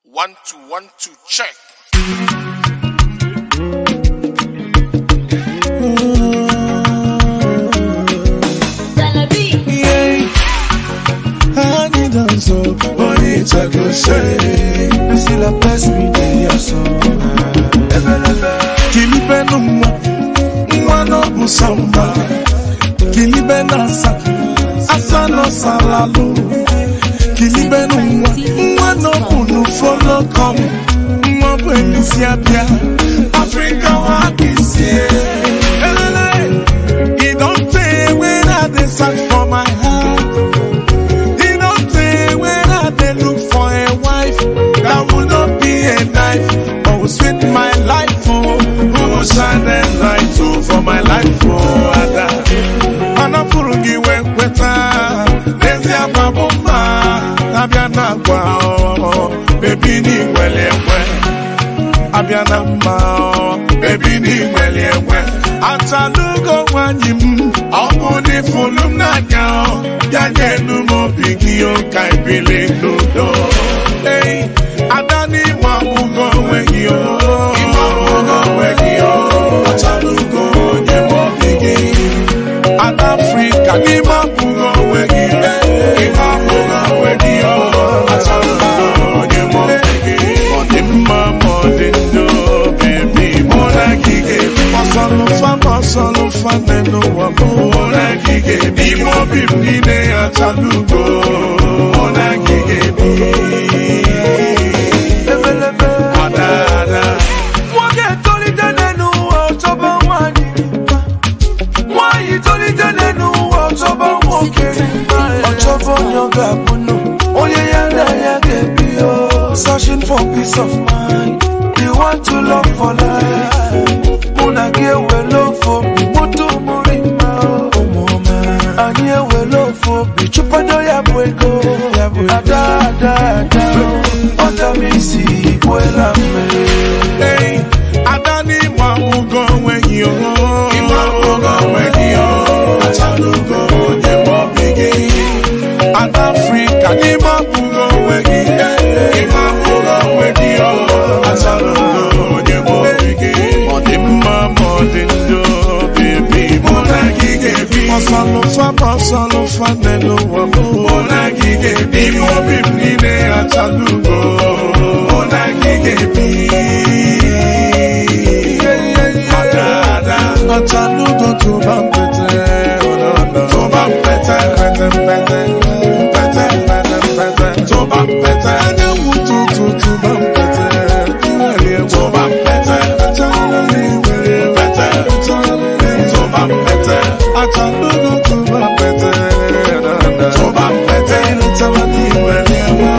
1 2 check. Bonita go say, si la peste mi de son. Kilibe no mwa no busamba. Kilibe nasa, asa no salalo. Kilibe no mwa no bunu follow come. Mwa bweni siapia, Africa wa kisie. He don't say when I decide for my heart. They look for a wife that will not be a knife, but will sweet my life, oh, who will shine a light, oh, for my life, oh, Ada. Ana furungi wekweta, nezi ababumba, abiana kwa, oh, baby ni welewe, abiana ma, baby ni welewe, atalugo wanyim, okuni fulum na nyao, yanyenu mo bigio kaibili nudo. Hey, adani wabugo wegio, iwabugo wegio, atalugo nyemo bigi. Adafrika ni mabugo wegio, iwabugo wegio, atalugo nyemo bigi. Odimma modindo, baby, mona gige. Masolufa neno wamo, mona gige. Imo bimnine atalugo, mona gige bi. Adada. Mwage toli tenenu otoba wani. Mwayi toli tenenu otoba woke. Otoba nyoga bunu, oye yanda yage biyo. Searching for peace of mind, you want to love for life. Muna gewe love for me, mutu murima. Anye we love for me, chupado ya bwego. Ada, oda misi, kwela me. Hey, adani wabugo wegio, iwabugo wegio, atalugo nyemo bigi. Adafrika ni mabugo wegio, iwabugo wegio, atalugo nyemo bigi. Odimma modindo, baby, mona gige bi. Masolufa neno wamo, mona gige bi. Imo bimnine atalugo, mona gige bi. Adada, atalugo to bampete, to bampete, to bampete, to bampete, to bampete, to bampete, atalugo to bampete, to bampete, to bampete.